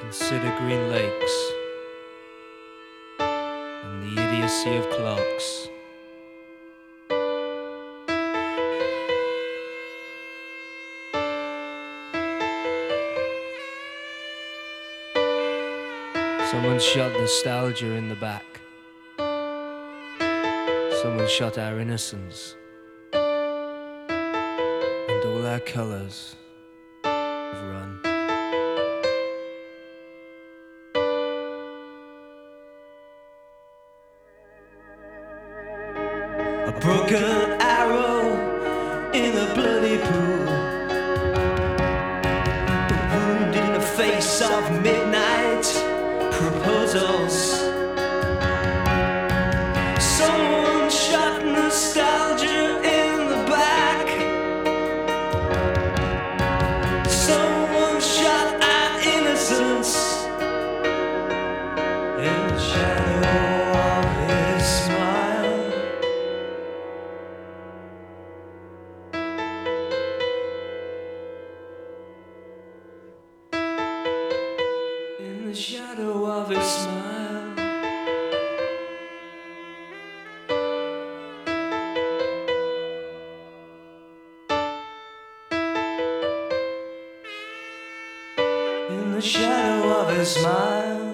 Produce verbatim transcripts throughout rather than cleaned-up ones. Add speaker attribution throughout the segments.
Speaker 1: Consider green lakes and the idiocy of clocks. Someone shot nostalgia in the back. Someone shot our innocence. And all our colours have run.
Speaker 2: A broken arrow in a bloody pool, a wound in the face of midnight proposals. Someone shot nostalgia in the back. Someone shot our innocence in the shadow of his smile. In the shadow of his smile. In the shadow of his smile.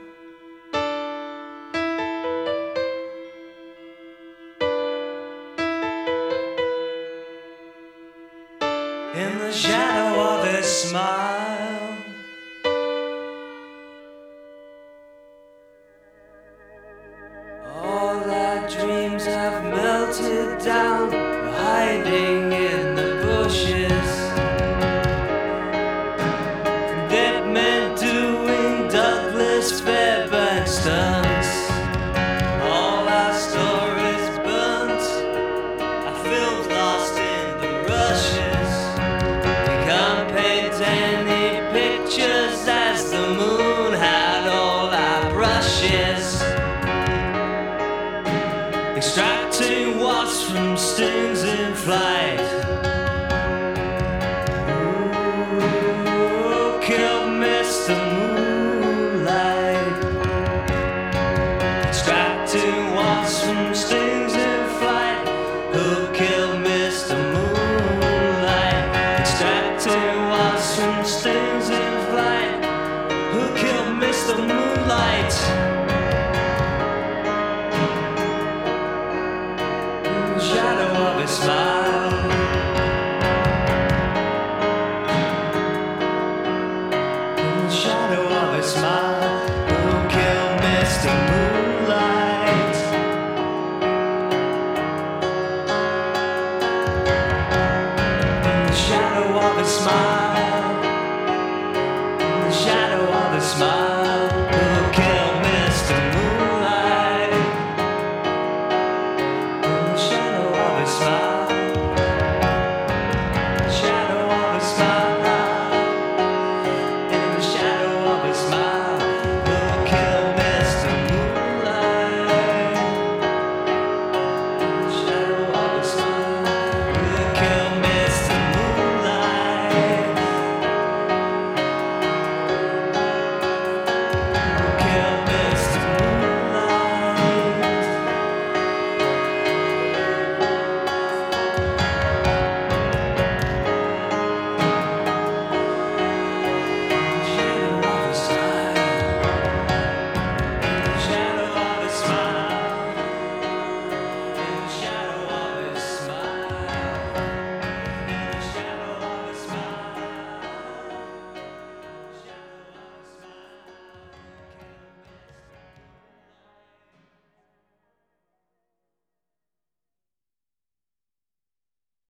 Speaker 2: In the shadow of his smile. All our dreams have melted down, hiding in the bushes. Dead men doing Douglas Fairbanks stunts. All our stories burnt, our films lost in the rushes. We can't paint any pictures as the moon had all our brushes. Extracting wasps from stings in flight. Ooh, kill Mister Moonlight. Extracting wasps from stings in flight. Who killed Mister Moonlight? Extracting wasps from stings in flight. Who killed Mister Moonlight?